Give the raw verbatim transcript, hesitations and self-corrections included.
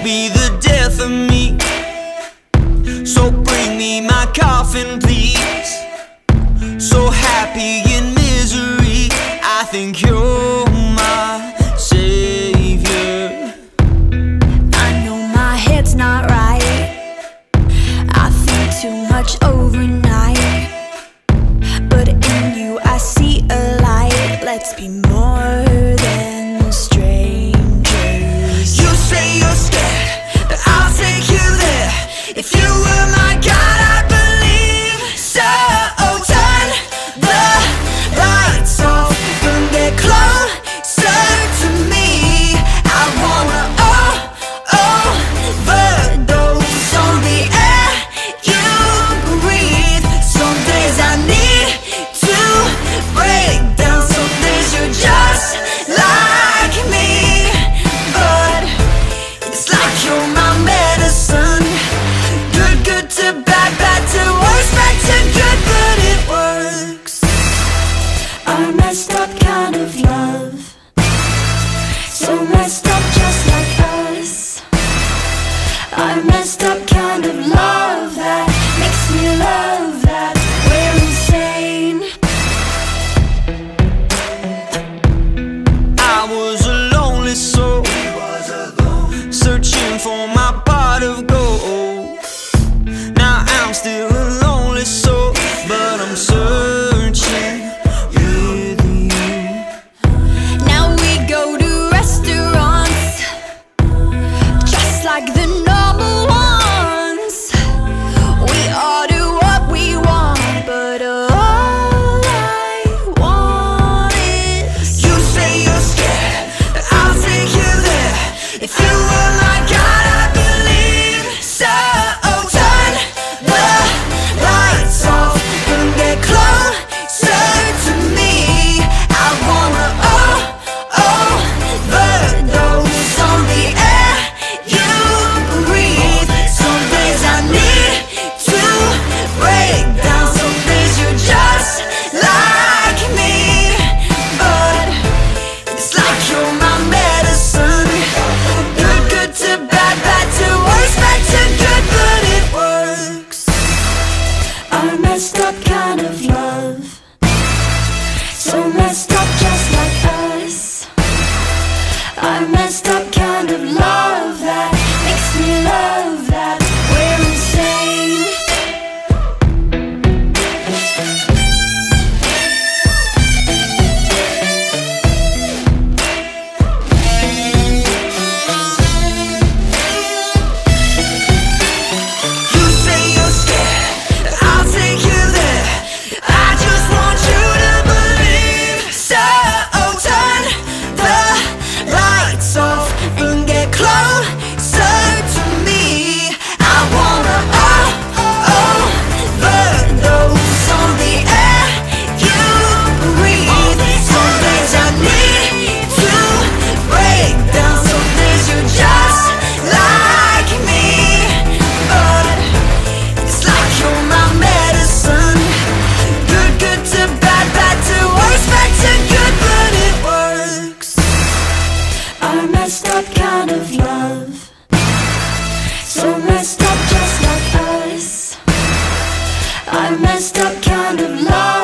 you'll be the death of me. So bring me my coffin, please. So happy in misery, I think you're my savior. I know my head's not right, I think too much overnight, but in you I see a light. Let's be more than strangers. You say you're scared, but I'll take you there. If you were my God, I'd believe. So turn the lights off and get closer to me. I wanna oh, overdose on the air you breathe. Some days I need to break down, some days you're just like me. But it's like you're my medicine. Good, good to bad, bad to worse, back to good, but it works. Our messed up kind of love, so messed up just like us. Our messed up kind of love that makes me love that we're insane. I was a lonely soul, searching for my pot of gold. Now I'm still a lonely soul, but I'm searching with you. Now we go to restaurants just like the normal ones. We order what we want, but all I want is You say you're scared, but I'll take you there. If you were my God, I believe. So turn the lights off and get closer to me. I wanna oh, overdose on the air you breathe. Some days I need to break down, some days you're just like me. But it's like you're my medicine. Good, good to bad, bad to worse, back to good, but it works. our messed up kind of love, so messed up just like us. Our messed up kind of love that makes me love that we're insane. You say you're scared, but I'll take you there. If you were my God, I'd believe. So turn the lights off and get closer to me. I wanna oh, overdose on the air you breathe. Some days I need to break down, some days you're just like me. But it's like you're my medicine. Good, good to bad, bad to worse, back to good, but it works. Our messed up kind of love, so messed up just like us. Our messed up kind of love that makes me love that we're insane. You say you're scared, but I'll take you there. I just want you to believe. So turn the lights off and get closer to me. I wanna oh, overdose on the air you breathe. Some days I need to break down, some days you're just like me. But it's like you're my medicine. Good, good to bad, bad to worse, back to good, but it works. Our messed up kind of love, so messed up just like us. Our messed up kind of love